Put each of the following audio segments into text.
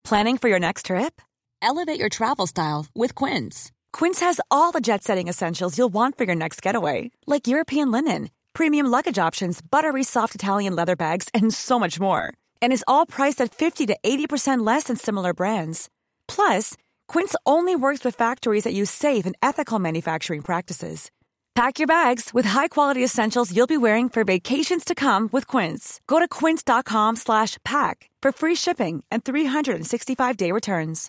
Planning for your next trip? Elevate your travel style with Quince. Quince has all the jet-setting essentials you'll want for your next getaway, like European linen, premium luggage options, buttery soft Italian leather bags, and so much more. And is all priced at 50 to 80% less than similar brands. Plus, Quince only works with factories that use safe and ethical manufacturing practices. Pack your bags with high-quality essentials you'll be wearing for vacations to come with Quince. Go to quince.com/pack for free shipping and 365-day returns.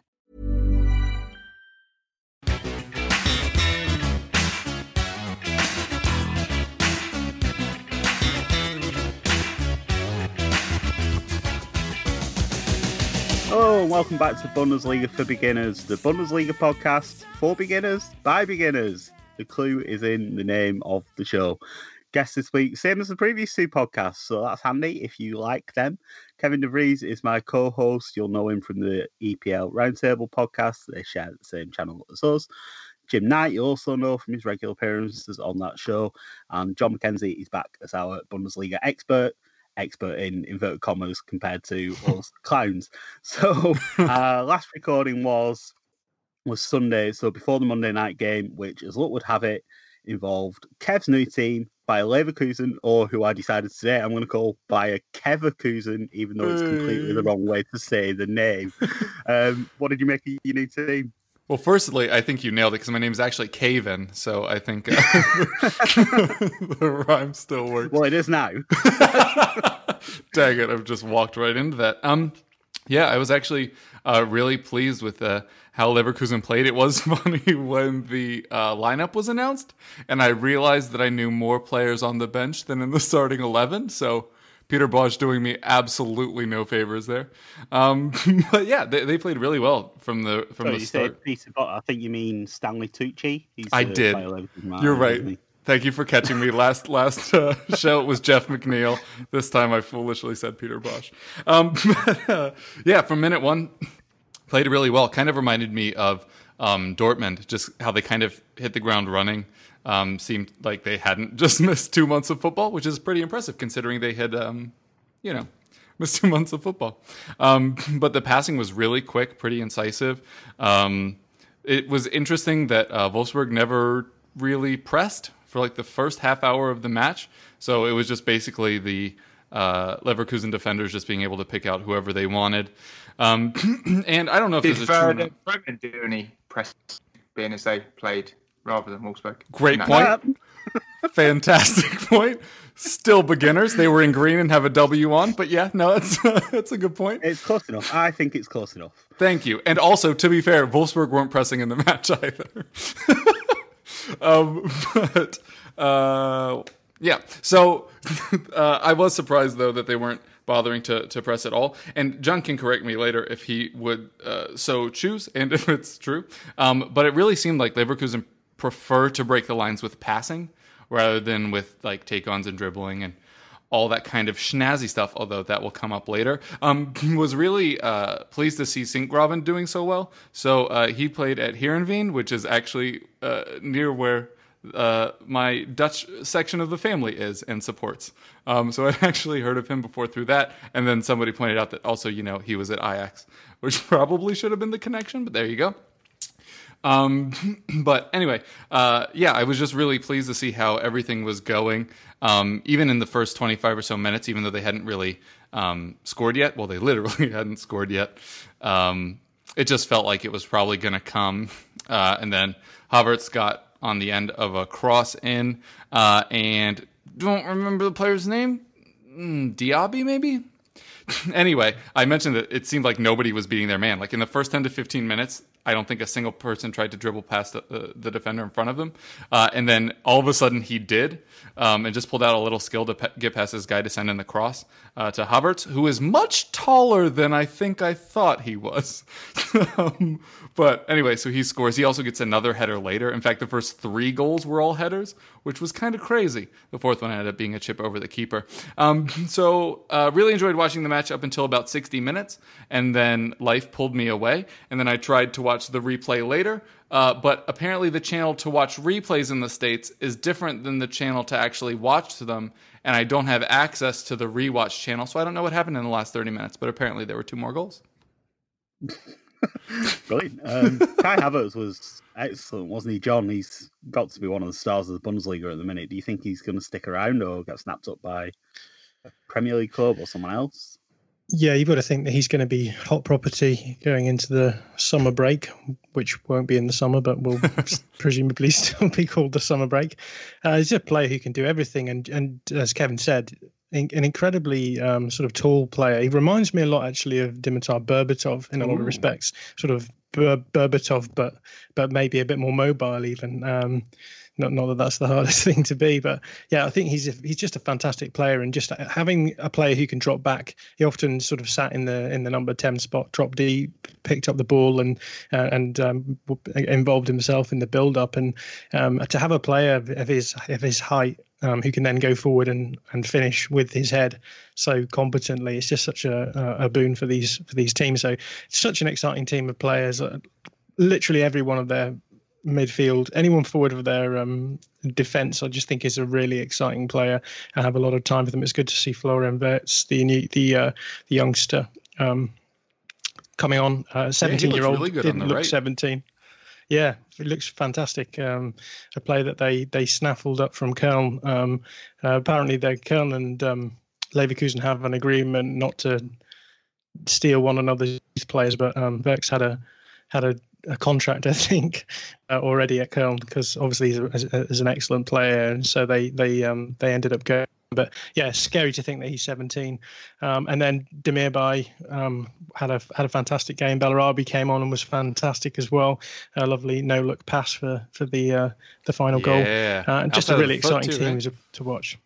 Hello and welcome back to Bundesliga for Beginners, the Bundesliga podcast for beginners by beginners. The clue is in the name of the show. Guest this week, same as the previous two podcasts, so that's handy if you like them. Kevin De Vries is my co-host. You'll know him from the EPL Roundtable podcast. They share the same channel as us. Jim Knight, you also know from his regular appearances on that show. And John McKenzie is back as our Bundesliga expert in inverted commas compared to us clowns. So last recording was Sunday, so before the Monday night game, which, as luck would have it, involved Kev's new team, Bayer Leverkusen, or who I decided today I'm going to call Bayer Keverkusen, even though it's completely the wrong way to say the name. What did you make of your new team? Well, firstly, I think you nailed it because my name is actually Caven, so I think the rhyme still works. Well, it is now. Dang it, I've just walked right into that. Yeah, I was actually really pleased with how Leverkusen played. It was funny when the lineup was announced, and I realized that I knew more players on the bench than in the starting 11, so Peter Bosz doing me absolutely no favors there. But yeah, they played really well from the start. Peter Bosz, I think you mean Stanley Tucci. I did. You're right. Thank you for catching me. Last show it was Jeff McNeil. This time I foolishly said Peter Bosz. Yeah, from minute one, played really well. Kind of reminded me of Dortmund, just how they kind of hit the ground running. Seemed like they hadn't just missed 2 months of football, which is pretty impressive considering they had, missed 2 months of football. But the passing was really quick, pretty incisive. It was interesting that Wolfsburg never really pressed for like the first half hour of the match. So it was just basically the Leverkusen defenders just being able to pick out whoever they wanted. And I don't know if there's a true... Bremen do any press being as they played rather than Wolfsburg? Great point. Fantastic point. Still beginners. They were in green and have a W on. But yeah, no, that's a good point. It's close enough. I think it's close enough. Thank you. And also, to be fair, Wolfsburg weren't pressing in the match either. Yeah. So I was surprised, though, that they weren't bothering to press at all. And John can correct me later if he would so choose and if it's true. But it really seemed like Leverkusen prefer to break the lines with passing rather than with like take-ons and dribbling and all that kind of schnazzy stuff, although that will come up later. Was really pleased to see Sinkgraven doing so well. So he played at Heerenveen, which is actually near where my Dutch section of the family is and supports. So I'd actually heard of him before through that. And then somebody pointed out that also, he was at Ajax, which probably should have been the connection, but there you go. But anyway, yeah, I was just really pleased to see how everything was going. Even in the first 25 or so minutes, even though they hadn't really scored yet. Well, they literally hadn't scored yet. It just felt like it was probably going to come. And then Havertz got on the end of a cross in, and don't remember the player's name. Diaby, maybe? Anyway, I mentioned that it seemed like nobody was beating their man. Like in the first 10 to 15 minutes, I don't think a single person tried to dribble past the defender in front of them. And then all of a sudden he did, and just pulled out a little skill to get past this guy to send in the cross to Havertz, who is much taller than I think I thought he was. But anyway, so he scores. He also gets another header later. In fact, the first 3 goals were all headers, which was kind of crazy. The fourth one ended up being a chip over the keeper. So really enjoyed watching the match up until about 60 minutes, and then life pulled me away, and then I tried to watch the replay later, but apparently the channel to watch replays in the States is different than the channel to actually watch them, and I don't have access to the rewatch channel, so I don't know what happened in the last 30 minutes, but apparently there were 2 more goals. Brilliant. Kai Havertz was excellent, wasn't he, John? He's got to be one of the stars of the Bundesliga at the minute. Do you think he's going to stick around or get snapped up by a Premier League club or someone else? Yeah, you've got to think that he's going to be hot property going into the summer break, which won't be in the summer, but will presumably still be called the summer break. He's a player who can do everything. And as Kevin said, an incredibly sort of tall player. He reminds me a lot, actually, of Dimitar Berbatov in a lot of respects. Sort of Berbatov, but maybe a bit more mobile even. Not that that's the hardest thing to be, but yeah, I think he's just a fantastic player, and just having a player who can drop back. He often sort of sat in the number 10 spot, dropped deep, picked up the ball, and involved himself in the build up. And to have a player of his height who can then go forward and finish with his head so competently, it's just such a boon for these teams. So it's such an exciting team of players. Literally every one of their midfield, anyone forward of their defence, I just think is a really exciting player. I have a lot of time for them. It's good to see Florian Wirtz, the youngster, coming on. 17-year-old, really good didn't on the look right. 17. Yeah, it looks fantastic. A player that they snaffled up from Köln. Apparently, Köln and Leverkusen have an agreement not to steal one another's players, but Wirtz had a contract, I think, already at Köln, because obviously he's an excellent player, and so they ended up going. But yeah, scary to think that he's 17. And then Demirbay had a fantastic game. Bellarabi came on and was fantastic as well. A lovely no-look pass for the final goal. Just a really exciting team to watch.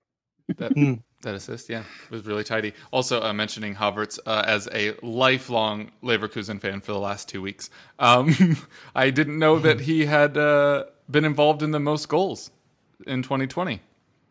That assist, yeah, was really tidy. Also, mentioning Havertz as a lifelong Leverkusen fan for the last 2 weeks. I didn't know that he had been involved in the most goals in 2020.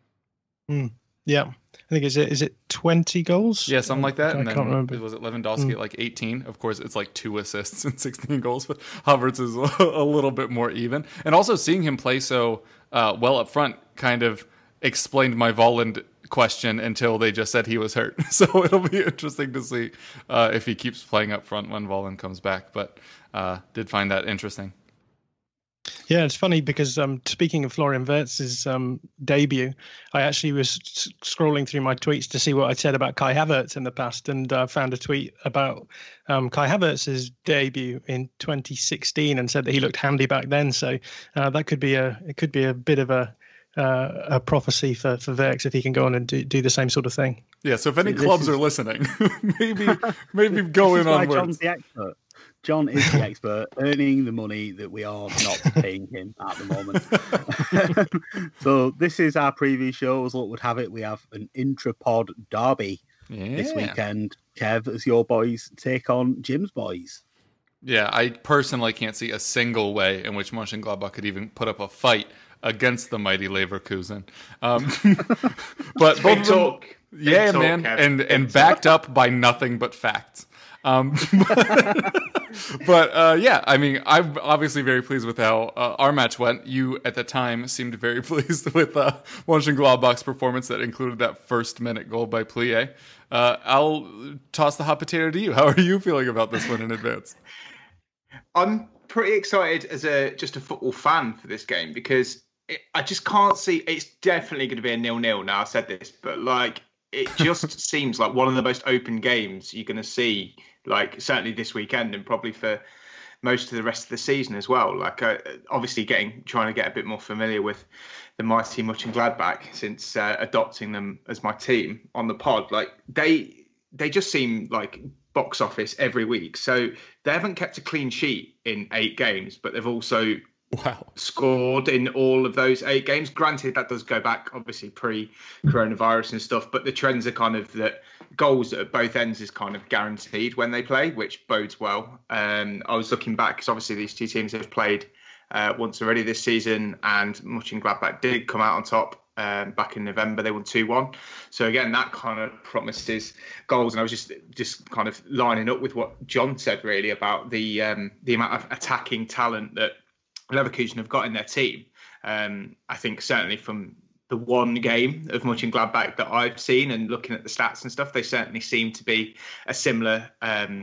Yeah, I think is it 20 goals? Yeah, something like that. I And can't then remember. Was it Lewandowski at like 18? Of course, it's like 2 assists and 16 goals, but Havertz is a little bit more even. And also seeing him play so well up front kind of explained my Volland question until they just said he was hurt. So it'll be interesting to see if he keeps playing up front when Volland comes back. But did find that interesting. Yeah, it's funny because speaking of Florian Wirtz's debut, I actually was scrolling through my tweets to see what I'd said about Kai Havertz in the past, and found a tweet about Kai Havertz's debut in 2016 and said that he looked handy back then. So that could be a bit of a prophecy for Wirtz if he can go on and do the same sort of thing. Yeah, so if any clubs are listening, maybe go in on John's the expert. John is the expert, earning the money that we are not paying him at the moment. So this is our preview show. As luck would have it, we have an intra-pod derby this weekend. Kev, as your boys take on Jim's boys. Yeah, I personally can't see a single way in which Mönchengladbach could even put up a fight against the mighty Leverkusen. But Big talk. Yeah, Big man, talk, and backed up by nothing but facts. But yeah, I mean, I'm obviously very pleased with how our match went. You, at the time, seemed very pleased with Mönchengladbach's performance that included that first-minute goal by Plie. I'll toss the hot potato to you. How are you feeling about this one in advance? I'm pretty excited as just a football fan for this game because I just can't see. It's definitely going to be a 0-0 now. I said this, but like it just seems like one of the most open games you're going to see. Like certainly this weekend and probably for most of the rest of the season as well. Like obviously trying to get a bit more familiar with the mighty Mönchengladbach since adopting them as my team on the pod. Like they just seem like box office every week. So they haven't kept a clean sheet in 8 games, but they've also scored in all of those 8 games. Granted, that does go back obviously pre-coronavirus and stuff, but the trends are kind of that goals at both ends is kind of guaranteed when they play, which bodes well. I was looking back because obviously these two teams have played once already this season, and Mönchengladbach did come out on top back in November. They won 2-1. So again, that kind of promises goals. And I was just kind of lining up with what John said really about the amount of attacking talent that Leverkusen have got in their team. I think certainly from the one game of Mönchengladbach that I've seen and looking at the stats and stuff, they certainly seem to be a similar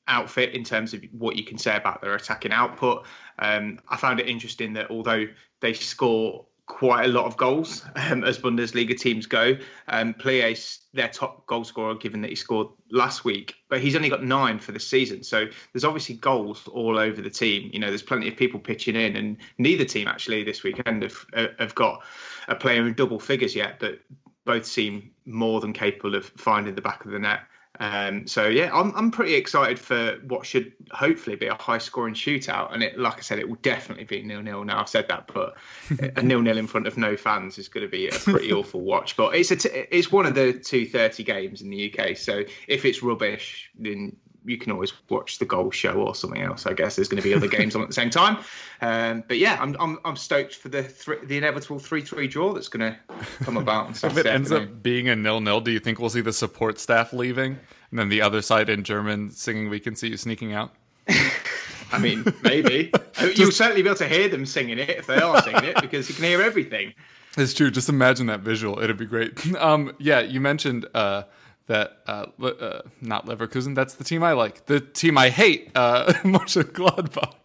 outfit in terms of what you can say about their attacking output. I found it interesting that although they score quite a lot of goals as Bundesliga teams go, Plié, their top goal scorer, given that he scored last week, but he's only got 9 for the season. So there's obviously goals all over the team. You know, there's plenty of people pitching in, and neither team actually this weekend have got a player in double figures yet, but both seem more than capable of finding the back of the net. So yeah, I'm pretty excited for what should hopefully be a high-scoring shootout. And like I said, it will definitely be 0-0. Now I've said that, but a 0-0 in front of no fans is going to be a pretty awful watch. But it's one of the 2:30 games in the UK. So if it's rubbish, then you can always watch the goal show or something else. I guess there's going to be other games on at the same time. But yeah, I'm stoked for the inevitable 3-3 draw that's going to come about. If it ends up being a 0-0, do you think we'll see the support staff leaving and then the other side in German singing "We Can See You Sneaking Out"? I mean, maybe. You'll certainly be able to hear them singing it if they are singing it, because you can hear everything. It's true. Just imagine that visual. It'd be great. Yeah, you mentioned that not Leverkusen. That's the team I like. The team I hate, Mönchengladbach.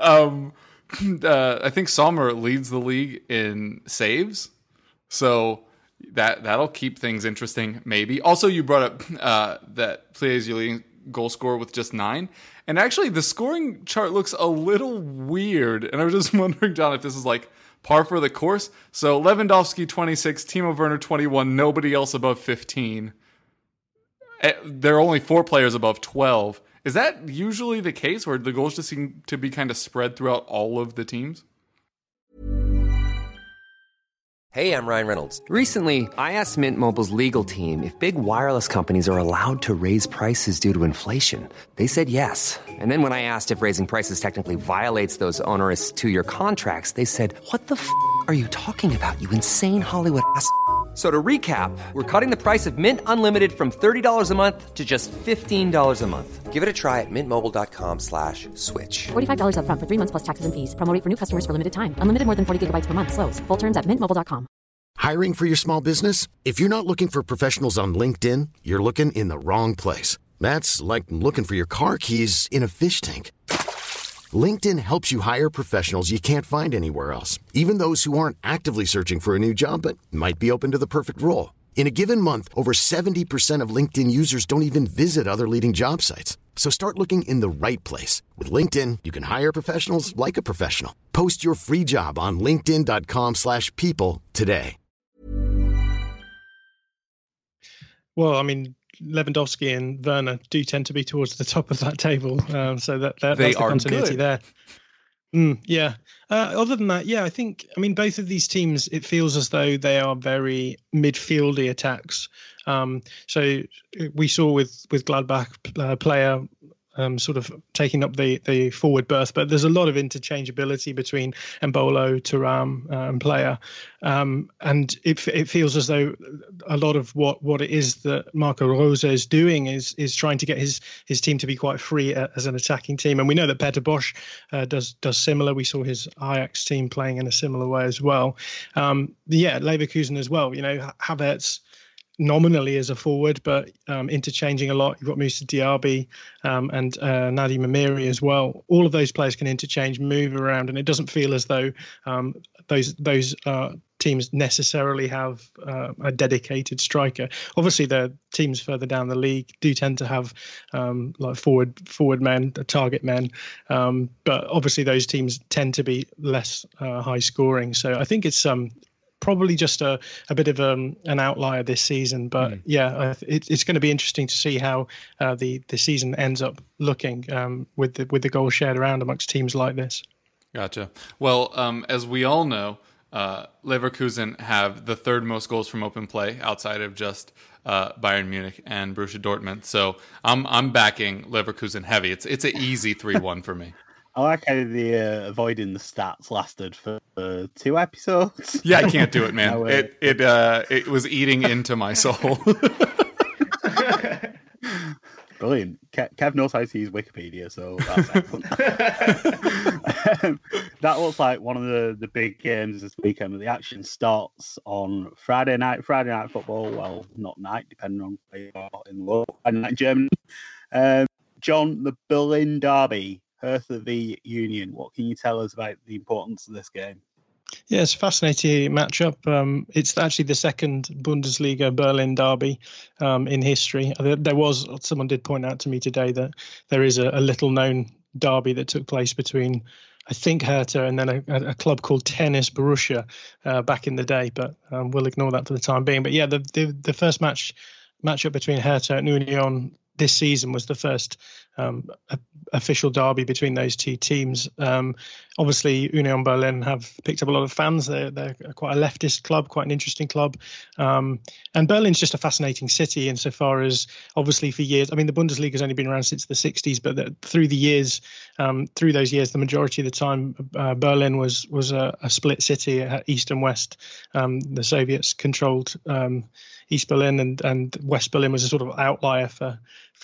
I think Sommer leads the league in saves, so that'll keep things interesting. Maybe. Also, you brought up that Plié is your leading goal scorer with just 9, and actually the scoring chart looks a little weird. And I was just wondering, John, if this is like par for the course. So Lewandowski 26, Timo Werner 21, nobody else above 15. There are only 4 players above 12. Is that usually the case, where the goals just seem to be kind of spread throughout all of the teams? Hey, I'm Ryan Reynolds. Recently, I asked Mint Mobile's legal team if big wireless companies are allowed to raise prices due to inflation. They said yes. And then when I asked if raising prices technically violates those onerous 2-year contracts, they said, "What the f*** are you talking about, you insane Hollywood ass?" So to recap, we're cutting the price of Mint Unlimited from $30 a month to just $15 a month. Give it a try at mintmobile.com/switch. $45 up front for 3 months plus taxes and fees. Promo rate for new customers for limited time. Unlimited more than 40 gigabytes per month. Slows full terms at mintmobile.com. Hiring for your small business? If you're not looking for professionals on LinkedIn, you're looking in the wrong place. That's like looking for your car keys in a fish tank. LinkedIn helps you hire professionals you can't find anywhere else, even those who aren't actively searching for a new job but might be open to the perfect role. In a given month, over 70% of LinkedIn users don't even visit other leading job sites. So start looking in the right place. With LinkedIn, you can hire professionals like a professional. Post your free job on linkedin.com/people today. Well, I mean, Lewandowski and Werner do tend to be towards the top of that table, so that's the continuity there. Yeah. Other than that, yeah, I mean, both of these teams, it feels as though they are very midfieldy attacks. So we saw with Gladbach player sort of taking up the forward berth, but there's a lot of interchangeability between Embolo, Thuram, and player, and it feels as though a lot of what it is that Marco Rose is doing is trying to get his team to be quite free as an attacking team, and we know that Peter Bosz does similar. We saw his Ajax team playing in a similar way as well. Leverkusen as well. You know, Havertz nominally as a forward, but interchanging a lot. You've got Moussa Diaby and Nadim Amiri as well. All of those players can interchange, move around, and it doesn't feel as though those teams necessarily have a dedicated striker. Obviously, the teams further down the league do tend to have like forward men, target men, but obviously those teams tend to be less high scoring. So I think it's probably just a bit of an outlier this season, but it's going to be interesting to see how the season ends up looking with the goals shared around amongst teams like this. Gotcha. Well, as we all know, Leverkusen have the third most goals from open play outside of just Bayern Munich and Borussia Dortmund. So I'm backing Leverkusen heavy. It's an easy 3-1 for me. I like how the avoiding the stats lasted for 2 episodes. Yeah, I can't do it, man. It was eating into my soul. Brilliant. Kev knows how to use Wikipedia, so that's excellent. That looks like one of the big games this weekend. The action starts on Friday night football. Well, not night, depending on where you are in the world. Friday night Germany. John, the Berlin derby, Hertha v Union. What can you tell us about the importance of this game? Yeah, it's a fascinating matchup. It's actually the second Bundesliga Berlin derby in history. Someone did point out to me today that there is a little-known derby that took place between, I think, Hertha and then a club called Tennis Borussia back in the day. But we'll ignore that for the time being. But yeah, the first matchup between Hertha and Union this season was the first official derby between those two teams. Obviously, Union Berlin have picked up a lot of fans. They're quite a leftist club, quite an interesting club. And Berlin's just a fascinating city insofar as, obviously, for years, I mean, the Bundesliga has only been around since the 60s, but through those years, the majority of the time, Berlin was a split city, east and west. The Soviets controlled East Berlin, and West Berlin was a sort of outlier for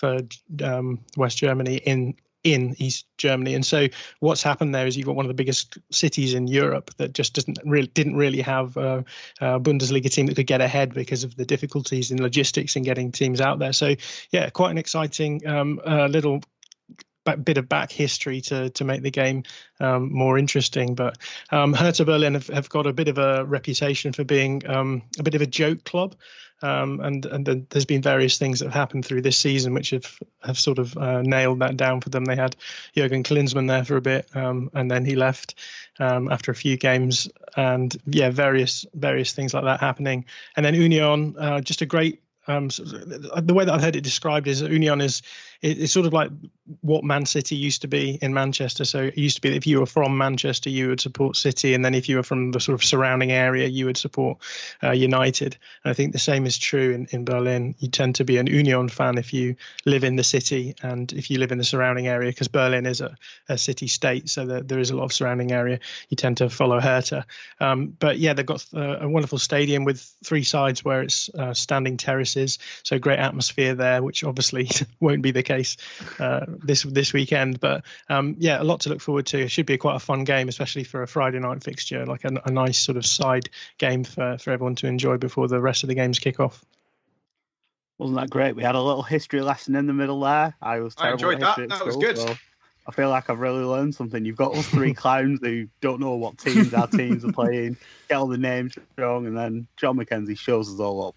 West Germany in East Germany. And so what's happened there is you've got one of the biggest cities in Europe that just didn't really have a Bundesliga team that could get ahead because of the difficulties in logistics and getting teams out there. So yeah, quite an exciting little bit of back history to make the game more interesting. But Hertha Berlin have got a bit of a reputation for being a bit of a joke club. And there's been various things that have happened through this season which have sort of nailed that down for them. They had Jürgen Klinsmann there for a bit, and then he left after a few games, and yeah, various things like that happening. And then Union, just a great. The way that I've heard it described is that Union it's sort of like what Man City used to be in Manchester. So it used to be that if you were from Manchester, you would support City, and then if you were from the sort of surrounding area, you would support United. And I think the same is true in Berlin. You tend to be an Union fan if you live in the city, and if you live in the surrounding area, because Berlin is a city state, so there is a lot of surrounding area, you tend to follow Hertha. But yeah, they've got a wonderful stadium with three sides where it's standing terraces, so great atmosphere there, which obviously won't be the case this weekend. But yeah, a lot to look forward to. It should be quite a fun game, especially for a Friday night fixture, like a nice sort of side game for everyone to enjoy before the rest of the games kick off. Wasn't that great? We had a little history lesson in the middle there. I enjoyed that. That was good. So I feel like I've really learned something. You've got us three clowns who don't know what teams our teams are playing, get all the names wrong, and then John McKenzie shows us all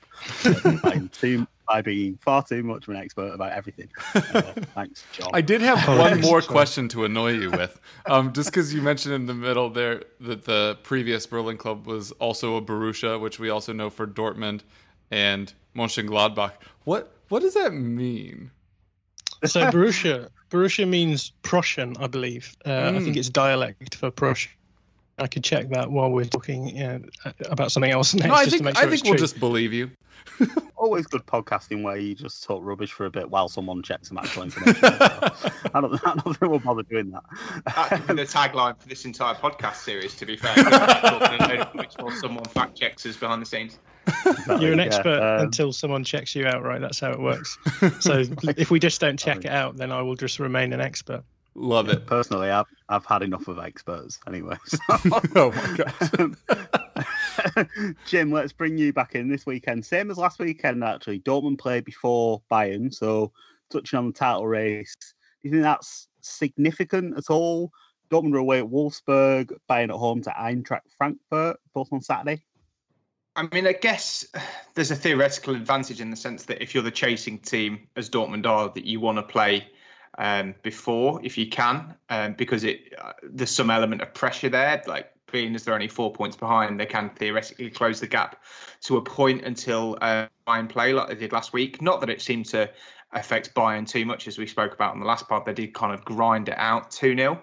up by being far too much of an expert about everything. Thanks, John. I did have one more question to annoy you with, just because you mentioned in the middle there that the previous Berlin club was also a Borussia, which we also know for Dortmund and Mönchengladbach. What does that mean? So Borussia means Prussian, I believe. I think it's dialect for Prussian. I could check that while we're talking about something else next. No, I just think, to make sure I think we'll just believe you. Always good podcasting where you just talk rubbish for a bit while someone checks some actual information. So I don't think we'll bother doing that. That could be the tagline for this entire podcast series, to be fair. Which someone fact checks us behind the scenes. You're an expert until someone checks you out, right? That's how it works. So if we just don't check it out, then I will just remain an expert. Love it. Personally, I've had enough of experts anyway. So. Oh my gosh. Jim, let's bring you back in this weekend. Same as last weekend, actually. Dortmund played before Bayern, so touching on the title race. Do you think that's significant at all? Dortmund are away at Wolfsburg, Bayern at home to Eintracht Frankfurt, both on Saturday. I mean, I guess there's a theoretical advantage in the sense that if you're the chasing team, as Dortmund are, that you want to play before, if you can, because there's some element of pressure there. Like, being as they're only 4 points behind, they can theoretically close the gap to a point until Bayern play like they did last week. Not that it seemed to affect Bayern too much, as we spoke about in the last part. They did kind of grind it out 2-0.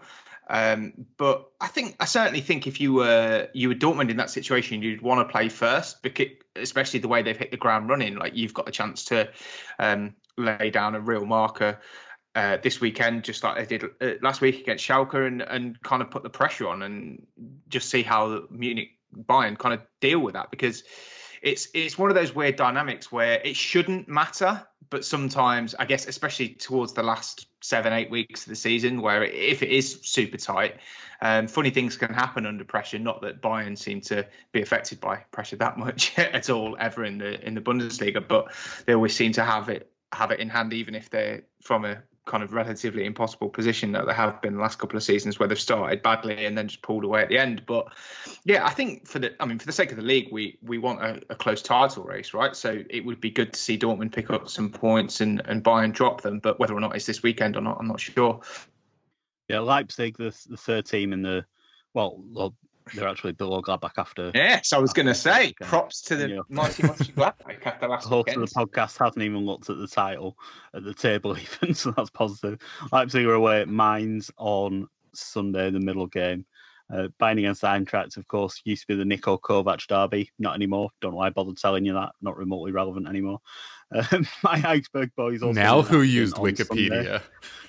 But I certainly think if you were Dortmund in that situation, you'd want to play first, because especially the way they've hit the ground running. Like, you've got a chance to lay down a real marker this weekend, just like they did last week against Schalke, and kind of put the pressure on and just see how Munich Bayern kind of deal with that, because it's one of those weird dynamics where it shouldn't matter, but sometimes, I guess, especially towards the last 7-8 weeks of the season, where if it is super tight, funny things can happen under pressure. Not that Bayern seem to be affected by pressure that much at all ever in the Bundesliga, but they always seem to have it in hand, even if they're from a kind of relatively impossible position that they have been the last couple of seasons, where they've started badly and then just pulled away at the end. But yeah, I think for the sake of the league, we want a close title race, right? So it would be good to see Dortmund pick up some points and Bayern drop them. But whether or not it's this weekend or not, I'm not sure. Yeah, Leipzig, the third team in the well, they're actually below Gladbach after. Yes, I was going to say, props to the mighty Gladbach after last weekend. The host of the podcast hasn't even looked at the title at the table even, so that's positive. Leipzig are away at Mainz on Sunday, the middle game. Bayern against Eintracht, of course, used to be the Niko Kovac derby. Not anymore. Don't know why I bothered telling you that. Not remotely relevant anymore. My Augsburg boys also. Now who used Wikipedia?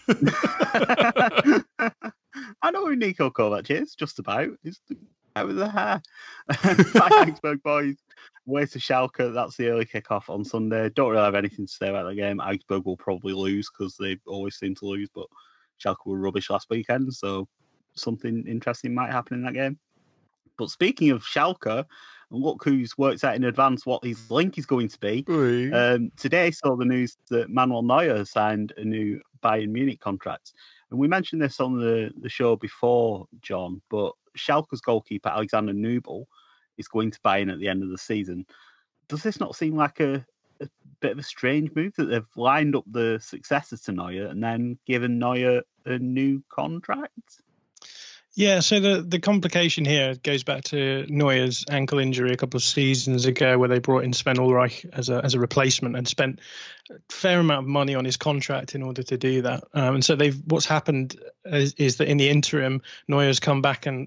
I know who Niko Kovac is, just about. He's the guy with the hair. My Augsburg boys away to Schalke. That's the early kickoff on Sunday. Don't really have anything to say about the game. Augsburg will probably lose because they always seem to lose, but Schalke were rubbish last weekend, so something interesting might happen in that game. But speaking of Schalke, look who's worked out in advance what his link is going to be. Today saw the news that Manuel Neuer has signed a new Bayern Munich contract. And we mentioned this on the show before, John, but Schalke's goalkeeper, Alexander Nübel, is going to Bayern at the end of the season. Does this not seem like a bit of a strange move that they've lined up the successors to Neuer and then given Neuer a new contract? Yeah, so the complication here goes back to Neuer's ankle injury a couple of seasons ago, where they brought in Sven Ulreich as a replacement and spent a fair amount of money on his contract in order to do that. And so what's happened is that in the interim, Neuer's come back and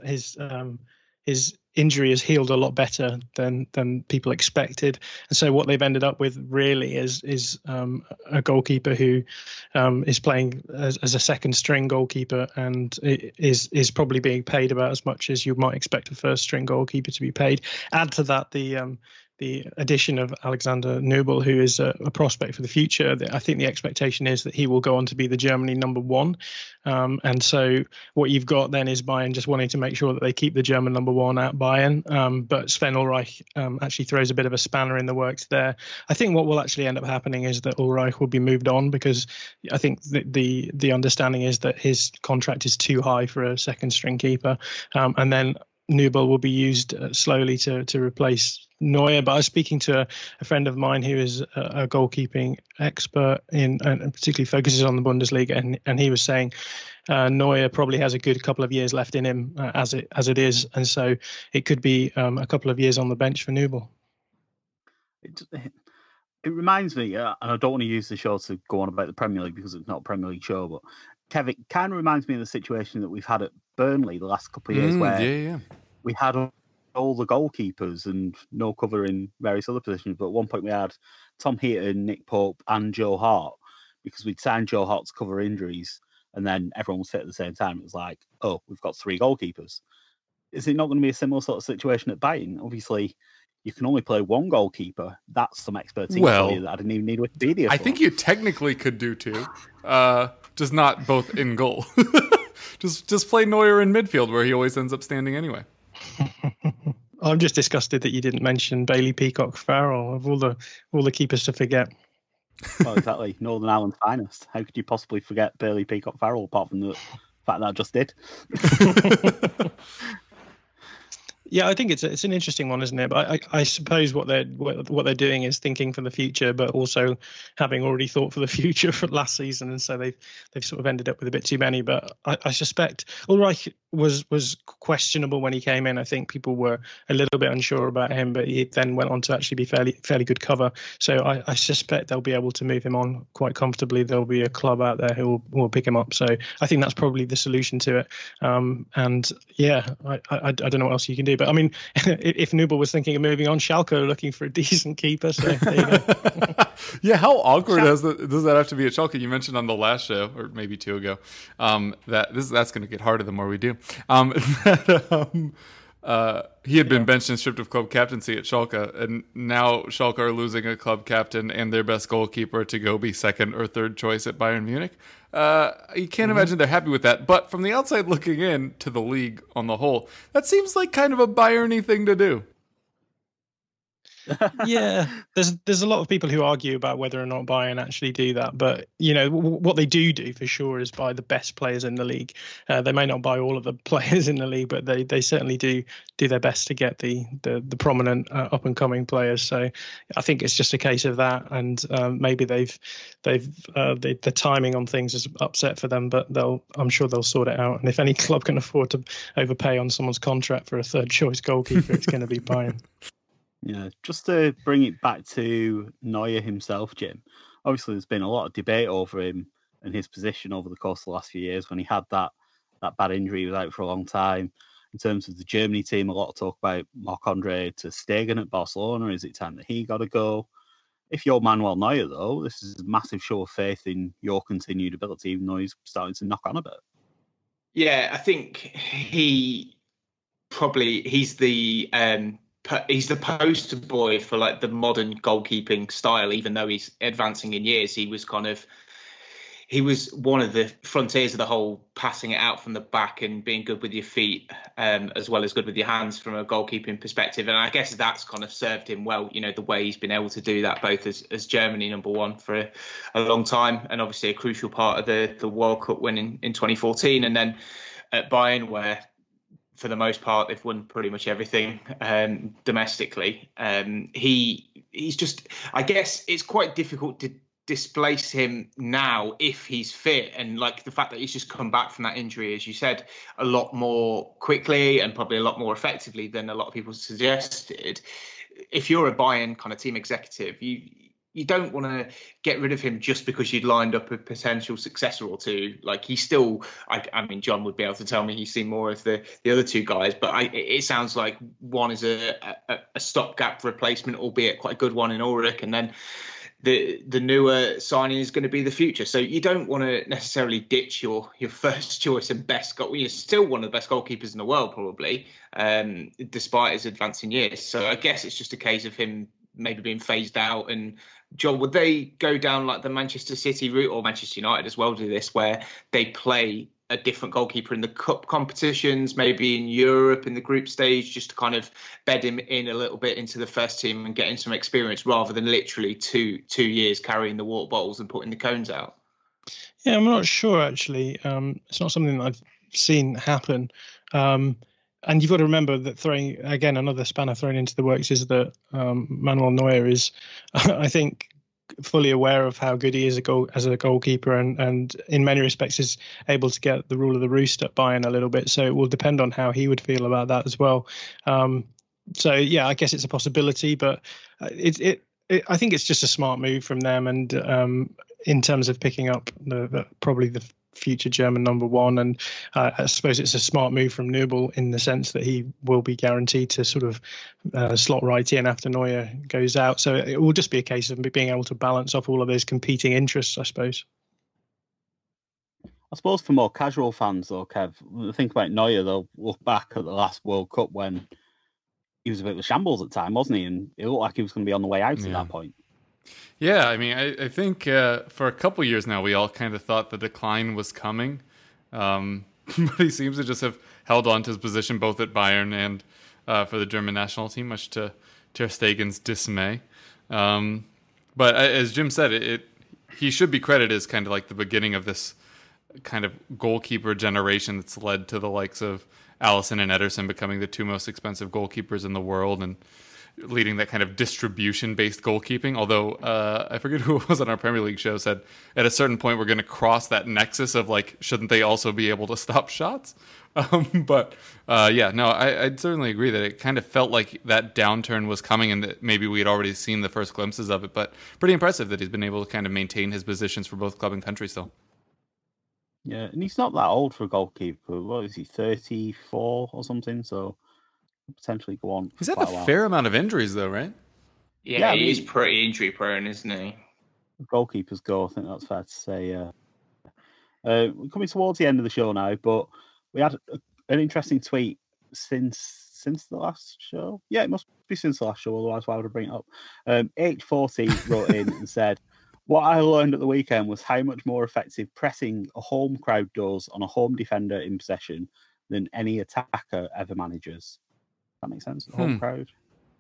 his injury has healed a lot better than people expected. And so what they've ended up with really is a goalkeeper who is playing as a second string goalkeeper and is probably being paid about as much as you might expect a first string goalkeeper to be paid. Add to that the addition of Alexander Nübel, who is a prospect for the future. I think the expectation is that he will go on to be the Germany number one. And so what you've got then is Bayern just wanting to make sure that they keep the German number one at Bayern. But Sven Ulreich actually throws a bit of a spanner in the works there. I think what will actually end up happening is that Ulreich will be moved on, because I think the understanding is that his contract is too high for a second string keeper. And then Nübel will be used slowly to replace Neuer. But I was speaking to a friend of mine who is a goalkeeping expert and particularly focuses on the Bundesliga, and he was saying Neuer probably has a good couple of years left in him as it is, and so it could be a couple of years on the bench for Nübel. It reminds me, and I don't want to use the show to go on about the Premier League because it's not a Premier League show, but Kevin, it kind of reminds me of the situation that we've had at Burnley the last couple of years, where we had all the goalkeepers and no cover in various other positions. But at one point we had Tom Heaton, Nick Pope and Joe Hart, because we'd signed Joe Hart to cover injuries, and then everyone was fit at the same time. It was like, oh, we've got three goalkeepers. Is it not going to be a similar sort of situation at Bayern? Obviously, you can only play one goalkeeper. That's some expertise for you that I didn't even need Wikipedia for. I think you technically could do two, just not both in goal. just play Neuer in midfield, where he always ends up standing anyway. I'm just disgusted that you didn't mention Bailey Peacock Farrell, of all the keepers to forget. Well, exactly. Northern Ireland's finest. How could you possibly forget Bailey Peacock Farrell, apart from the fact that I just did? Yeah, I think it's an interesting one, isn't it? But I suppose what they're doing is thinking for the future, but also having already thought for the future for last season, and so they've sort of ended up with a bit too many. But I suspect Ulreich was questionable when he came in. I think people were a little bit unsure about him, but he then went on to actually be fairly good cover. So I suspect they'll be able to move him on quite comfortably. There'll be a club out there who will pick him up. So I think that's probably the solution to it. And yeah, I don't know what else you can do. But I mean, if Nübel was thinking of moving on, Schalke are looking for a decent keeper. So there you go. Yeah, how awkward does that have to be at Schalke? You mentioned on the last show, or maybe two ago, that's going to get harder the more we do. He had been benched and stripped of club captaincy at Schalke, and now Schalke are losing a club captain and their best goalkeeper to go be second or third choice at Bayern Munich. You can't imagine they're happy with that. But from the outside looking in to the league on the whole, that seems like kind of a Bayern-y thing to do. Yeah, there's a lot of people who argue about whether or not Bayern actually do that, but what they do for sure is buy the best players in the league. They may not buy all of the players in the league, but they certainly do their best to get the prominent up and coming players. So I think it's just a case of that, and maybe the timing on things is upset for them, but I'm sure they'll sort it out. And if any club can afford to overpay on someone's contract for a third choice goalkeeper, it's going to be Bayern. Yeah, just to bring it back to Neuer himself, Jim. Obviously, there's been a lot of debate over him and his position over the course of the last few years. When he had that bad injury, he was out for a long time. In terms of the Germany team, a lot of talk about Marc-Andre ter Stegen at Barcelona. Is it time that he got to go? If you're Manuel Neuer, though, this is a massive show of faith in your continued ability, even though he's starting to knock on a bit. Yeah, I think he's the poster boy for like the modern goalkeeping style. Even though he's advancing in years, he was one of the frontiers of the whole passing it out from the back and being good with your feet, as well as good with your hands from a goalkeeping perspective. And I guess that's kind of served him well, the way he's been able to do that, both as Germany number one for a long time, and obviously a crucial part of the World Cup win in 2014, and then at Bayern, where for the most part they've won pretty much everything domestically. He's just, I guess it's quite difficult to displace him now if he's fit, and like the fact that he's just come back from that injury, as you said, a lot more quickly and probably a lot more effectively than a lot of people suggested. If you're a Bayern kind of team executive, you don't want to get rid of him just because you'd lined up a potential successor or two. Like he's still, I mean, John would be able to tell me he's seen more of the other two guys, but it sounds like one is a stopgap replacement, albeit quite a good one in Ulrich, and then the newer signing is going to be the future. So you don't want to necessarily ditch your first choice and best goal. You're still one of the best goalkeepers in the world, probably, despite his advancing years. So I guess it's just a case of him maybe being phased out. And John, would they go down like the Manchester City route, or Manchester United as well do this, where they play a different goalkeeper in the cup competitions, maybe in Europe in the group stage, just to kind of bed him in a little bit into the first team and getting some experience, rather than literally two years carrying the water bottles and putting the cones out? Yeah, I'm not sure actually. It's not something that I've seen happen. And you've got to remember that throwing, again, another spanner thrown into the works is that Manuel Neuer is, I think, fully aware of how good he is as a goalkeeper, and in many respects is able to get the rule of the roost at Bayern a little bit. So it will depend on how he would feel about that as well. So yeah, I guess it's a possibility, but I think it's just a smart move from them, and in terms of picking up probably the future German number one, and I suppose it's a smart move from Nübel in the sense that he will be guaranteed to sort of slot right in after Neuer goes out. So it will just be a case of being able to balance off all of those competing interests, I suppose. I suppose for more casual fans, though, Kev, think about Neuer, they'll look back at the last World Cup when he was a bit of a shambles at the time, wasn't he? And it looked like he was going to be on the way out at that point. Yeah, I mean, I think for a couple years now, we all kind of thought the decline was coming. But he seems to just have held on to his position both at Bayern and for the German national team, much to ter Stegen's dismay. But as Jim said, he should be credited as kind of like the beginning of this kind of goalkeeper generation that's led to the likes of Alisson and Ederson becoming the two most expensive goalkeepers in the world, and leading that kind of distribution-based goalkeeping. Although I forget who it was on our Premier League show said at a certain point we're going to cross that nexus of like, shouldn't they also be able to stop shots? But I'd certainly agree that it kind of felt like that downturn was coming, and that maybe we had already seen the first glimpses of it. But pretty impressive that he's been able to kind of maintain his positions for both club and country still. Yeah, and he's not that old for a goalkeeper. What is he, 34 or something? So potentially go on. He's had a fair amount of injuries, though, right? Yeah, he's pretty injury prone, isn't he? Goalkeepers go, I think that's fair to say. We're coming towards the end of the show now, but we had an interesting tweet since the last show. Yeah, it must be since the last show, otherwise why would I bring it up? H40 wrote in and said, "What I learned at the weekend was how much more effective pressing a home crowd does on a home defender in possession than any attacker ever manages." That makes sense. Home crowd.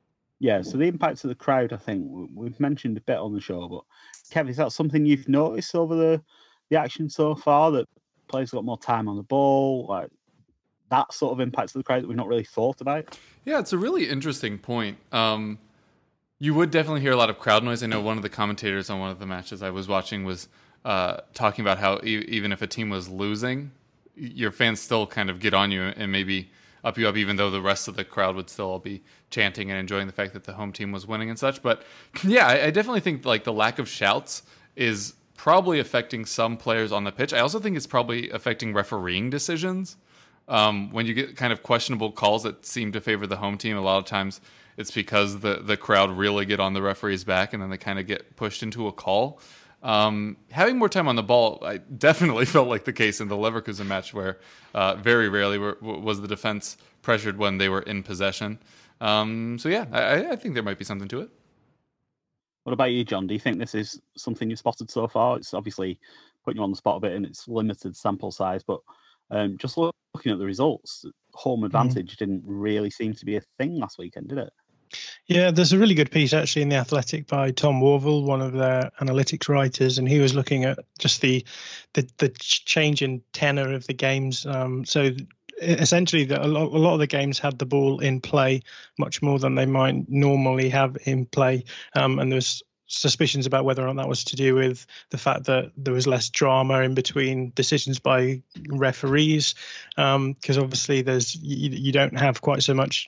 Yeah, so the impact of the crowd, I think we've mentioned a bit on the show, but Kev, is that something you've noticed over the action so far, that players got more time on the ball, like that sort of impact of the crowd that we've not really thought about? Yeah, it's a really interesting point. You would definitely hear a lot of crowd noise. I know one of the commentators on one of the matches I was watching was talking about how even if a team was losing, your fans still kind of get on you and maybe up you up, even though the rest of the crowd would still all be chanting and enjoying the fact that the home team was winning and such. But yeah, I definitely think like the lack of shouts is probably affecting some players on the pitch. I also think it's probably affecting refereeing decisions. When you get kind of questionable calls that seem to favor the home team, a lot of times it's because the crowd really get on the referee's back and then they kind of get pushed into a call. Having more time on the ball, I definitely felt like the case in the Leverkusen match, where very rarely was the defense pressured when they were in possession. So yeah, I think there might be something to it. What about you, John? Do you think this is something you've spotted so far? It's obviously putting you on the spot a bit and it's limited sample size, but just looking at the results, home advantage didn't really seem to be a thing last weekend, did it? Yeah, there's a really good piece actually in The Athletic by Tom Worville, one of their analytics writers, and he was looking at just the change in tenor of the games. So essentially, a lot of the games had the ball in play much more than they might normally have in play, and there's suspicions about whether or not that was to do with the fact that there was less drama in between decisions by referees, because obviously you don't have quite so much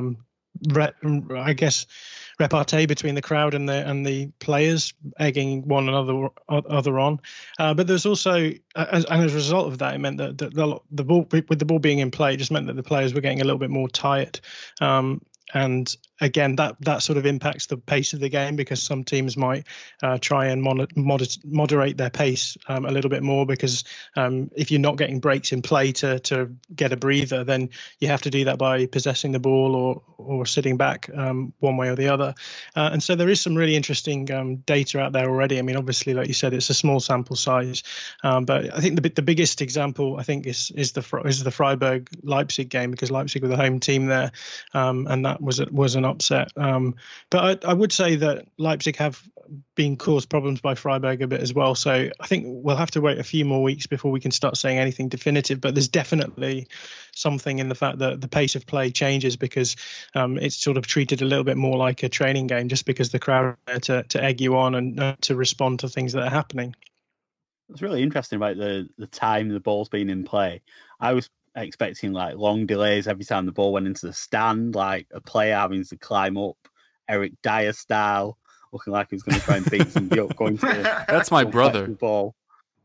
repartee between the crowd and the players egging one another on. But there's also, as a result of that, it meant that the ball, with the ball being in play, it just meant that the players were getting a little bit more tired. And again, that sort of impacts the pace of the game, because some teams might try and moderate their pace a little bit more, because if you're not getting breaks in play to get a breather, then you have to do that by possessing the ball or sitting back one way or the other. And so there is some really interesting data out there already. I mean, obviously, like you said, it's a small sample size, but I think the biggest example, I think, is the Freiburg Leipzig game, because Leipzig were the home team there, and that was an upset. But I would say that Leipzig have been caused problems by Freiburg a bit as well. So I think we'll have to wait a few more weeks before we can start saying anything definitive. But there's definitely something in the fact that the pace of play changes, because it's sort of treated a little bit more like a training game, just because the crowd are there to egg you on and to respond to things that are happening. It's really interesting about the time the ball's been in play. I was expecting like long delays every time the ball went into the stand, like a player having to climb up Eric Dyer style, looking like he was going to try and beat somebody up going to that's my brother the ball.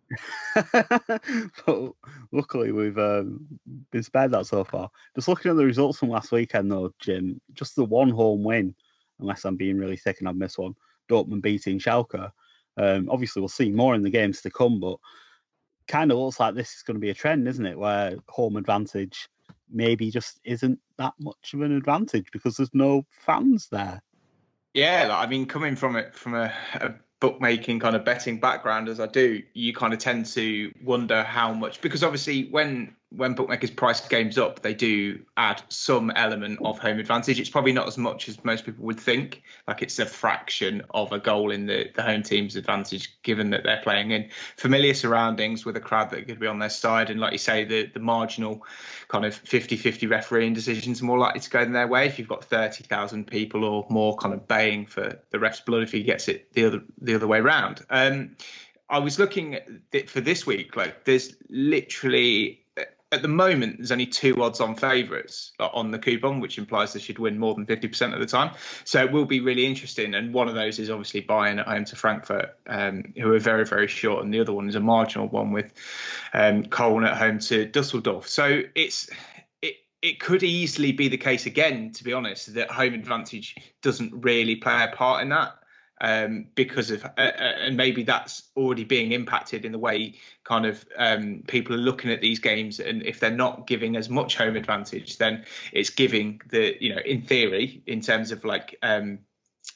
But luckily we've been spared that so far. Just looking at the results from last weekend though, Jim, just the one home win, unless I'm being really thick and I've missed one, Dortmund beating Schalke. Obviously we'll see more in the games to come, but kind of looks like this is going to be a trend, isn't it, where home advantage maybe just isn't that much of an advantage because there's no fans there. Yeah, I mean, coming from a bookmaking kind of betting background as I do, you kind of tend to wonder how much, because obviously when bookmakers price games up, they do add some element of home advantage. It's probably not as much as most people would think. Like it's a fraction of a goal in the home team's advantage, given that they're playing in familiar surroundings with a crowd that could be on their side. And like you say, the marginal kind of 50-50 refereeing decisions are more likely to go in their way if you've got 30,000 people or more kind of baying for the ref's blood if he gets it the other way round. I was looking at it for this week, like there's literally, at the moment, there's only 2 odds-on favourites on the coupon, which implies they should win more than 50% of the time. So it will be really interesting. And one of those is obviously Bayern at home to Frankfurt, who are very, very short. And the other one is a marginal one with Köln at home to Dusseldorf. So it could easily be the case again, to be honest, that home advantage doesn't really play a part in that. Because of and maybe that's already being impacted in the way kind of people are looking at these games, and if they're not giving as much home advantage, then it's giving in theory, in terms of like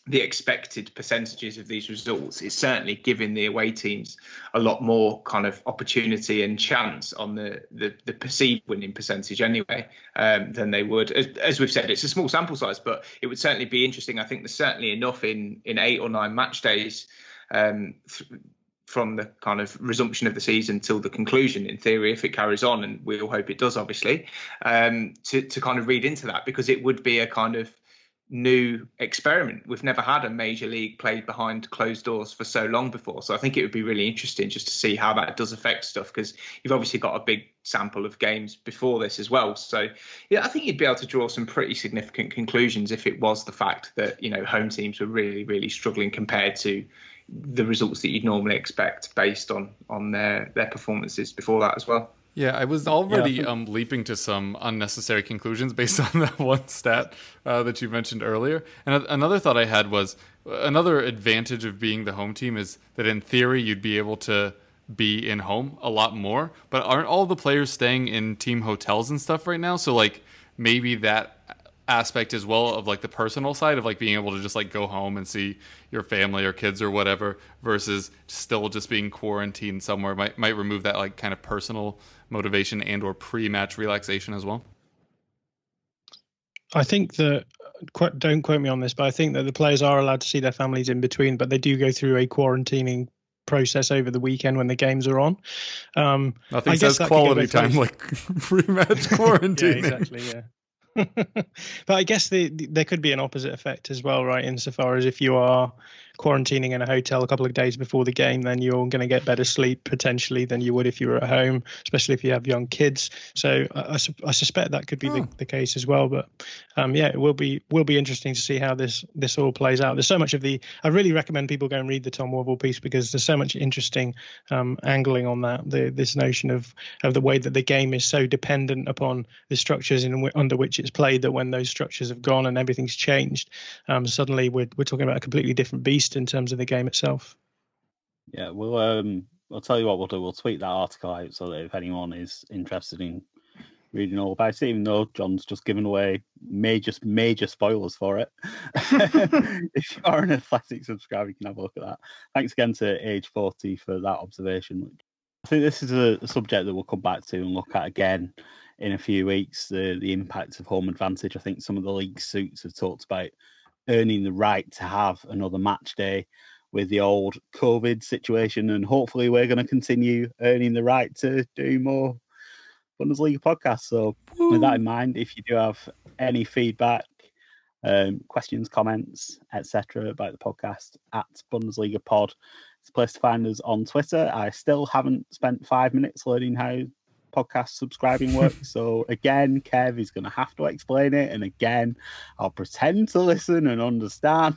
the expected percentages of these results, it's certainly giving the away teams a lot more kind of opportunity and chance on the perceived winning percentage anyway, than they would. As we've said, it's a small sample size, but it would certainly be interesting. I think there's certainly enough in 8 or 9 match days from the kind of resumption of the season till the conclusion, in theory, if it carries on, and we all hope it does, obviously, to kind of read into that, because it would be a kind of new experiment. We've never had a major league played behind closed doors for so long before, so I think it would be really interesting just to see how that does affect stuff, because you've obviously got a big sample of games before this as well. So yeah, I think you'd be able to draw some pretty significant conclusions if it was the fact that, you know, home teams were really, really struggling compared to the results that you'd normally expect based on their performances before that as well. Yeah, I was already leaping to some unnecessary conclusions based on that one stat that you mentioned earlier. And another thought I had was, another advantage of being the home team is that in theory you'd be able to be in home a lot more. But aren't all the players staying in team hotels and stuff right now? So like maybe that aspect as well of like the personal side of like being able to just like go home and see your family or kids or whatever versus still just being quarantined somewhere might remove that like kind of personal motivation and or pre-match relaxation as well. I think that, don't quote me on this, but I think that the players are allowed to see their families in between, but they do go through a quarantining process over the weekend when the games are on. Nothing says quality time like pre-match quarantine. Yeah, exactly, yeah. But I guess there could be an opposite effect as well, right? Insofar as if you are quarantining in a hotel a couple of days before the game, then you're going to get better sleep potentially than you would if you were at home, especially if you have young kids. So I suspect that could be the case as well. But yeah, it will be interesting to see how this all plays out. There's so much of I really recommend people go and read the Tom Worville piece, because there's so much interesting angling on that. This notion of the way that the game is so dependent upon the structures under which it's played, that when those structures have gone and everything's changed, suddenly we're talking about a completely different beast in terms of the game itself. Yeah, I'll tell you what we'll do. We'll tweet that article out so that if anyone is interested in reading all about it, even though John's just given away major spoilers for it. If you are an Athletic subscriber, you can have a look at that. Thanks again to Age 40 for that observation. I think this is a subject that we'll come back to and look at again in a few weeks, the impact of home advantage. I think some of the league suits have talked about earning the right to have another match day with the old COVID situation, and hopefully we're going to continue earning the right to do more Bundesliga podcasts. So with that in mind, if you do have any feedback, questions, comments, etc. about the podcast, at Bundesliga Pod, it's a place to find us on Twitter. I still haven't spent 5 minutes learning how podcast subscribing works, so again Kev is going to have to explain it, and again I'll pretend to listen and understand.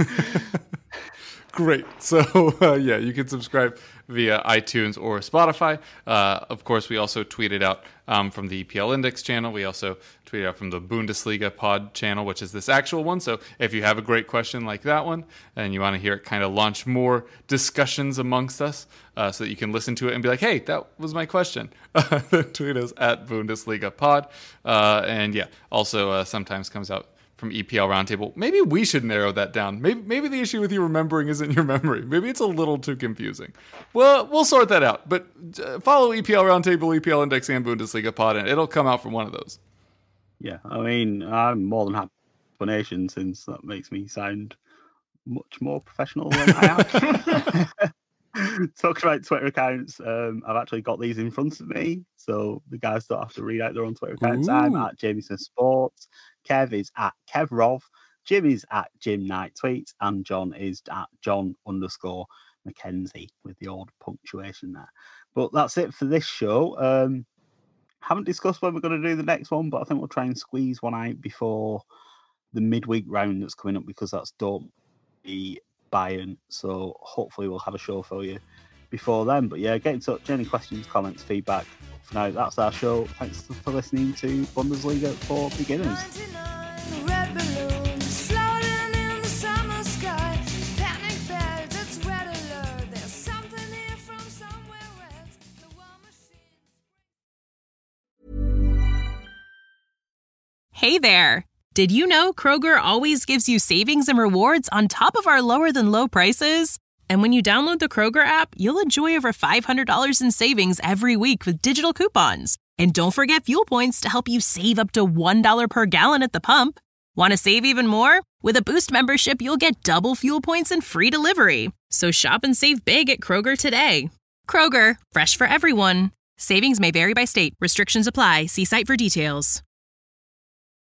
Great. So yeah, you can subscribe via iTunes or Spotify. Of course, we also tweet it out from the EPL Index channel. We also tweet out from the Bundesliga Pod channel, which is this actual one. So if you have a great question like that one and you want to hear it kind of launch more discussions amongst us, so that you can listen to it and be like, hey, that was my question, tweet us at Bundesliga Pod. And yeah, also sometimes comes out from EPL Roundtable. Maybe we should narrow that down. Maybe the issue with you remembering isn't your memory. Maybe it's a little too confusing. Well, we'll sort that out. But follow EPL Roundtable, EPL Index, and Bundesliga Pod, and it'll come out from one of those. Yeah, I mean, I'm more than happy with the explanation, since that makes me sound much more professional than I am. Talking about Twitter accounts, I've actually got these in front of me, so the guys don't have to read out their own Twitter accounts. Ooh. I'm at Jamieson Sports, Kev is at KevRov, Jim is at Jim Knight Tweets, and John is at John_McKenzie with the old punctuation there. But that's it for this show. Haven't discussed when we're going to do the next one, but I think we'll try and squeeze one out before the midweek round that's coming up, because that's Dortmund Bayern, so hopefully we'll have a show for you before then. But yeah, get in touch, any questions, comments, feedback. For now, that's our show. Thanks for listening to Bundesliga for Beginners. Hey there. Did you know Kroger always gives you savings and rewards on top of our lower than low prices? And when you download the Kroger app, you'll enjoy over $500 in savings every week with digital coupons. And don't forget fuel points to help you save up to $1 per gallon at the pump. Want to save even more? With a Boost membership, you'll get double fuel points and free delivery. So shop and save big at Kroger today. Kroger, fresh for everyone. Savings may vary by state. Restrictions apply. See site for details.